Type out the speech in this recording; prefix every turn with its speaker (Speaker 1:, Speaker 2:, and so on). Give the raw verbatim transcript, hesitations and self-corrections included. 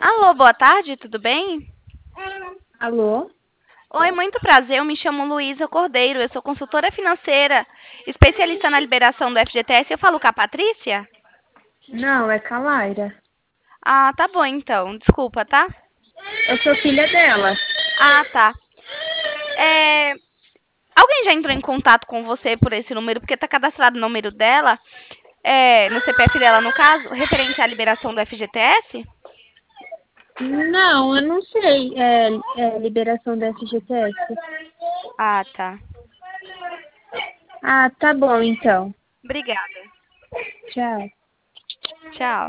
Speaker 1: Alô, boa tarde, tudo bem?
Speaker 2: Alô?
Speaker 1: Oi, muito prazer, eu me chamo Luísa Cordeiro, eu sou consultora financeira, especialista na liberação do F G T S. Eu falo com a Patrícia?
Speaker 2: Não, é Calaira.
Speaker 1: Ah, tá bom então, desculpa, tá?
Speaker 2: Eu sou filha dela.
Speaker 1: Ah, tá. É, Alguém já entrou em contato com você por esse número, porque tá cadastrado o número dela, é, no C P F dela, no caso, referente à liberação do F G T S?
Speaker 2: Não, eu não sei. É, é liberação da F G T S.
Speaker 1: Ah, tá.
Speaker 2: Ah, tá bom então.
Speaker 1: Obrigada.
Speaker 2: Tchau.
Speaker 1: Tchau.